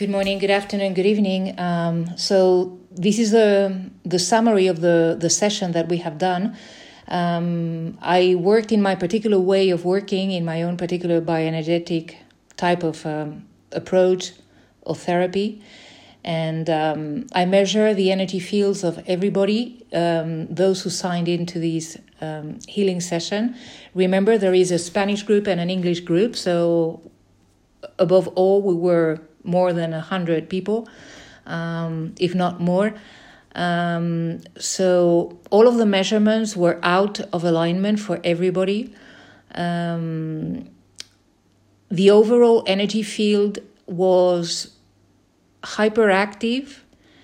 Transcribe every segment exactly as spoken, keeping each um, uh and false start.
Good morning, good afternoon, good evening. Um, so this is the the summary of the, the session that we have done. Um, I worked in my particular way of working, in my own particular bioenergetic type of um, approach or therapy. And um, I measure the energy fields of everybody, um, those who signed into this um, healing session. Remember, there is a Spanish group and an English group. So above all, we were more than one hundred people, um, if not more. Um, so all of the measurements were out of alignment for everybody. Um, the overall energy field was hyperactive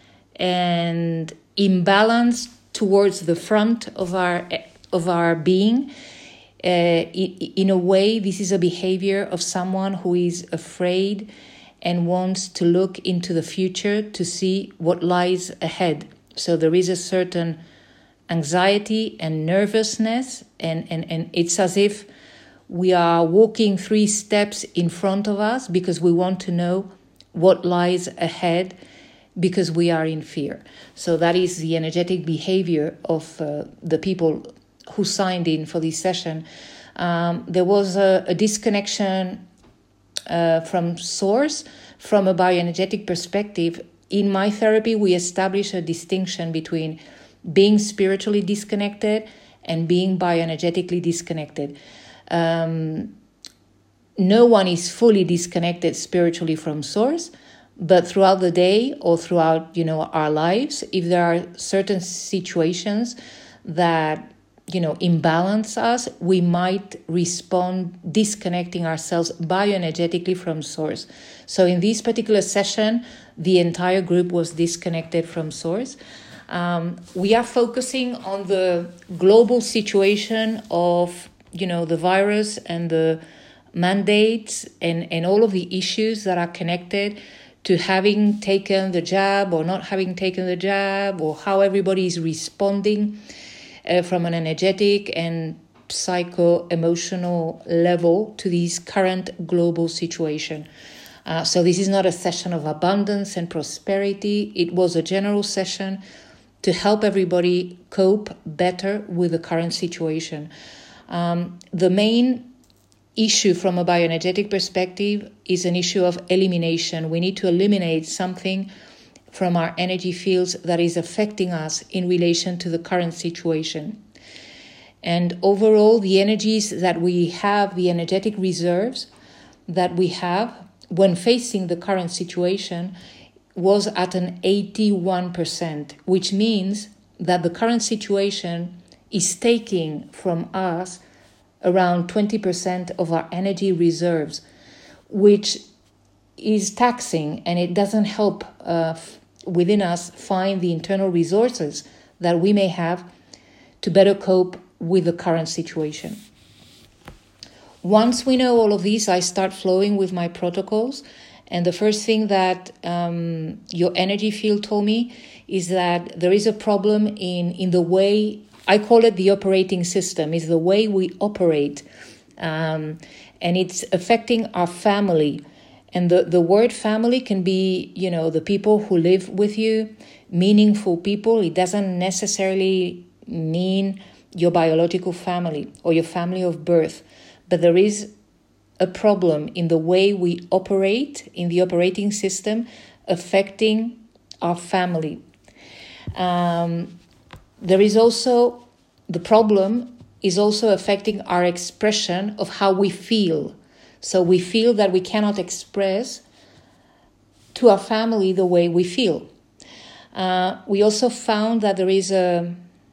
and imbalanced towards the front of our of our being. Uh, in a way, this is a behavior of someone who is afraid and wants to look into the future to see what lies ahead. So there is a certain anxiety and nervousness, and, and, and it's as if we are walking three steps in front of us because we want to know what lies ahead because we are in fear. So that is the energetic behavior of uh, the people who signed in for this session. Um, there was a, a disconnection uh, from source, from a bioenergetic perspective. In my therapy, we establish a distinction between being spiritually disconnected and being bioenergetically disconnected. Um, no one is fully disconnected spiritually from source, but throughout the day or throughout, you know, our lives, if there are certain situations that, you know, imbalance us, we might respond disconnecting ourselves bioenergetically from source. So in this particular session, the entire group was disconnected from source. Um, we are focusing on the global situation of, you know, the virus and the mandates and, and all of the issues that are connected to having taken the jab or not having taken the jab, or how everybody is responding Uh, from an energetic and psycho-emotional level to this current global situation. Uh, so this is not a session of abundance and prosperity. It was a general session to help everybody cope better with the current situation. Um, the main issue from a bioenergetic perspective is an issue of elimination. We need to eliminate something from our energy fields that is affecting us in relation to the current situation. And overall, the energies that we have, the energetic reserves that we have when facing the current situation was at an eighty-one percent, which means that the current situation is taking from us around twenty percent of our energy reserves, which is taxing, and it doesn't help uh, within us find the internal resources that we may have to better cope with the current situation. Once we know all of these, I start flowing with my protocols. And the first thing that um, your energy field told me is that there is a problem in, in the way, I call it the operating system, is the way we operate. Um, and it's affecting our family. And the, the word family can be, you know, the people who live with you, meaningful people. It doesn't necessarily mean your biological family or your family of birth. But there is a problem in the way we operate, in the operating system, affecting our family. Um, there is also, the problem is also affecting our expression of how we feel. So we feel that we cannot express to our family the way we feel. Uh, we also found that there is a,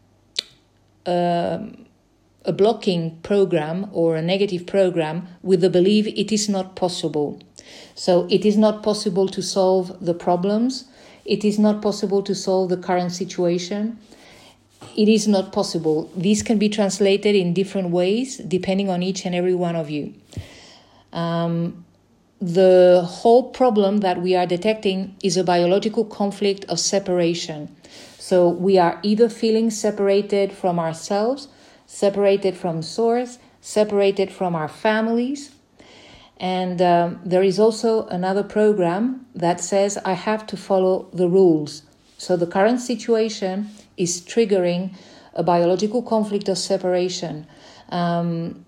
a, a blocking program or a negative program with the belief it is not possible. So it is not possible to solve the problems. It is not possible to solve the current situation. It is not possible. These can be translated in different ways depending on each and every one of you. Um, the whole problem that we are detecting is a biological conflict of separation. So we are either feeling separated from ourselves, separated from source, separated from our families, And um, there is also another program that says I have to follow the rules. So the current situation is triggering a biological conflict of separation. Um,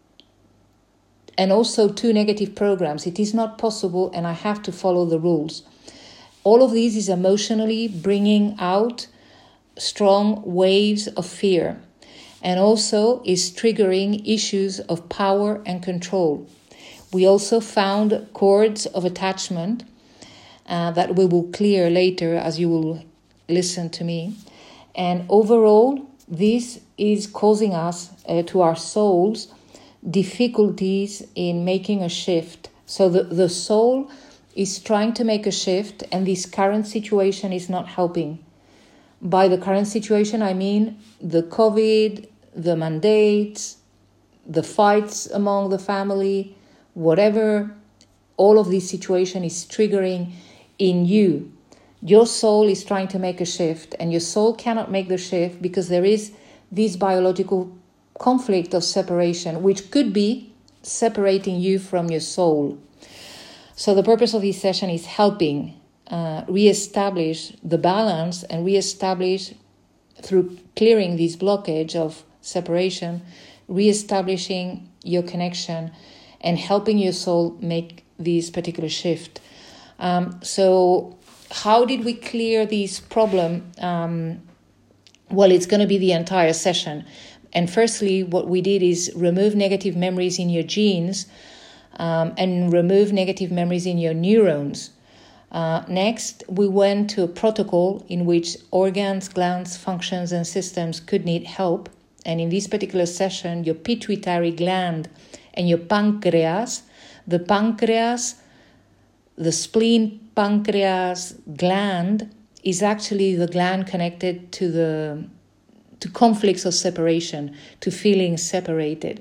and also two negative programs. It is not possible and I have to follow the rules. All of these is emotionally bringing out strong waves of fear, and also is triggering issues of power and control. We also found cords of attachment uh, that we will clear later as you will listen to me. And overall, this is causing us, uh, to our souls, difficulties in making a shift. So the, the soul is trying to make a shift, and this current situation is not helping. By the current situation, I mean the COVID, the mandates, the fights among the family, whatever, all of this situation is triggering in you. Your soul is trying to make a shift, and your soul cannot make the shift because there is this biological conflict of separation, which could be separating you from your soul. So the purpose of this session is helping uh, re-establish the balance and re-establish, through clearing this blockage of separation, re-establishing your connection and helping your soul make this particular shift. Um, so how did we clear this problem? Um, well, it's going to be the entire session. And firstly, what we did is remove negative memories in your genes um, and remove negative memories in your neurons. Uh, next, we went to a protocol in which organs, glands, functions, and systems could need help. And in this particular session, your pituitary gland and your pancreas, the pancreas, the spleen pancreas gland is actually the gland connected to the to conflicts of separation, to feeling separated.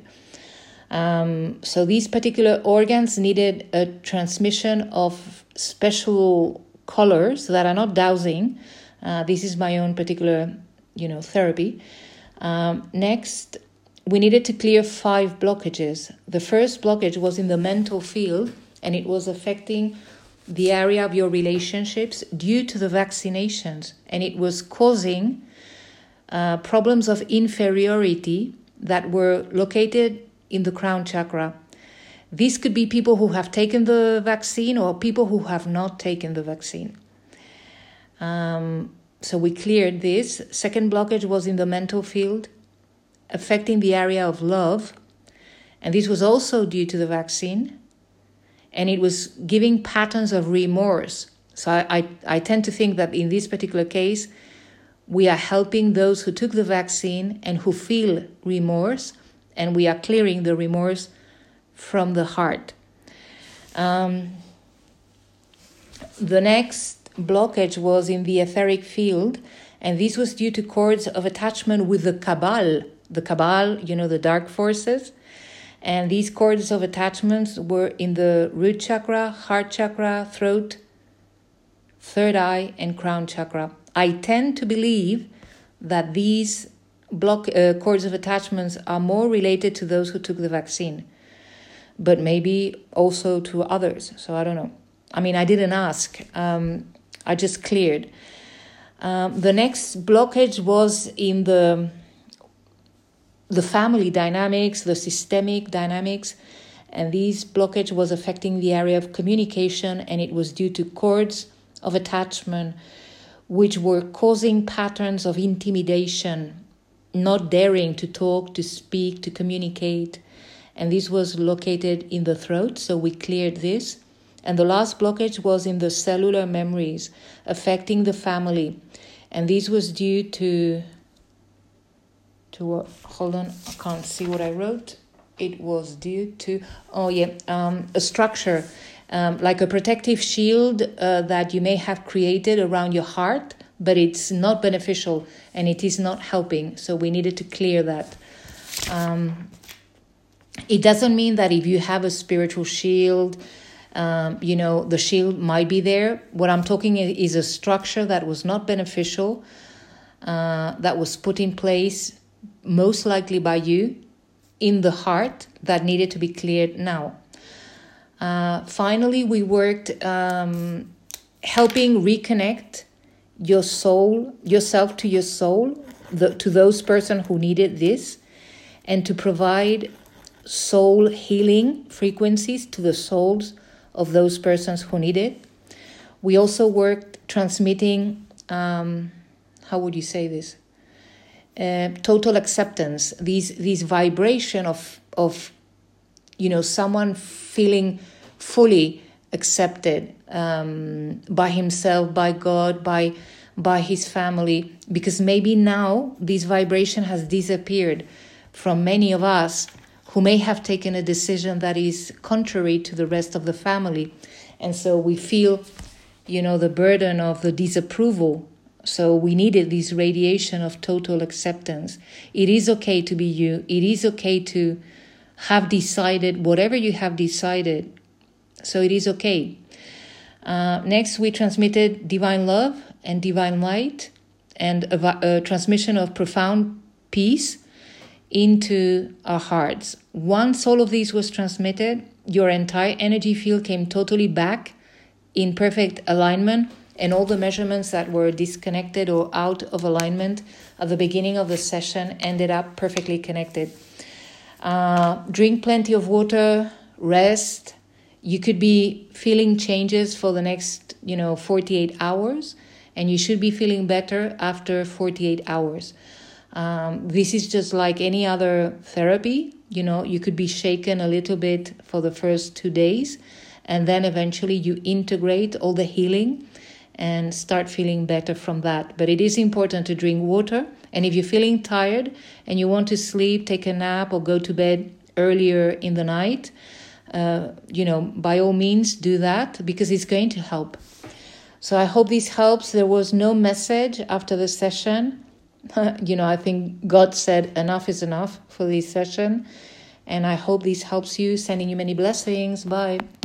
Um, so these particular organs needed a transmission of special colors that are not dowsing. Uh, this is my own particular, you know, therapy. Um, next, we needed to clear five blockages. The first blockage was in the mental field, and it was affecting the area of your relationships due to the vaccinations, and it was causing uh, problems of inferiority that were located in the crown chakra. These could be people who have taken the vaccine or people who have not taken the vaccine. Um, so we cleared this. Second blockage was in the mental field, affecting the area of love, and this was also due to the vaccine. And it was giving patterns of remorse. So I, I, I tend to think that in this particular case, we are helping those who took the vaccine and who feel remorse, and we are clearing the remorse from the heart. Um, the next blockage was in the etheric field, and this was due to cords of attachment with the Cabal. The Cabal, you know, the dark forces. And these cords of attachments were in the root chakra, heart chakra, throat, third eye, and crown chakra. I tend to believe that these block uh, cords of attachments are more related to those who took the vaccine, but maybe also to others. So I don't know. I mean, I didn't ask. Um, I just cleared. Um, the next blockage was in the the family dynamics, the systemic dynamics, and this blockage was affecting the area of communication, and it was due to cords of attachment which were causing patterns of intimidation, not daring to talk, to speak, to communicate, and this was located in the throat, so we cleared this. And the last blockage was in the cellular memories, affecting the family, and this was due to to uh, hold on, I can't see what I wrote. It was due to, oh yeah, um, a structure, um, like a protective shield uh, that you may have created around your heart, but it's not beneficial and it is not helping. So we needed to clear that. Um, it doesn't mean that if you have a spiritual shield, um, you know, the shield might be there. What I'm talking is a structure that was not beneficial, uh, that was put in place most likely by you in the heart, that needed to be cleared now. Uh, finally, we worked um, helping reconnect your soul, yourself to your soul, the, to those persons who needed this, and to provide soul healing frequencies to the souls of those persons who need it. We also worked transmitting, um, how would you say this? Uh, total acceptance, these these vibration of of you know someone feeling fully accepted um, by himself, by God, by by his family, because maybe now this vibration has disappeared from many of us who may have taken a decision that is contrary to the rest of the family, and so we feel you know the burden of the disapproval. So we needed this radiation of total acceptance. It is okay to be you. It is okay to have decided whatever you have decided. So it is okay. Uh, next, we transmitted divine love and divine light and a, a transmission of profound peace into our hearts. Once all of these was transmitted, your entire energy field came totally back in perfect alignment, and all the measurements that were disconnected or out of alignment at the beginning of the session ended up perfectly connected. Uh, drink plenty of water, rest. You could be feeling changes for the next, you know, forty-eight hours, and you should be feeling better after forty-eight hours. Um, this is just like any other therapy. You know, you could be shaken a little bit for the first two days, and then eventually you integrate all the healing and start feeling better from that. But it is important to drink water. And if you're feeling tired and you want to sleep, take a nap or go to bed earlier in the night, uh, you know, by all means do that, because it's going to help. So I hope this helps. There was no message after the session. you know, I think God said enough is enough for this session. And I hope this helps you. Sending you many blessings. Bye.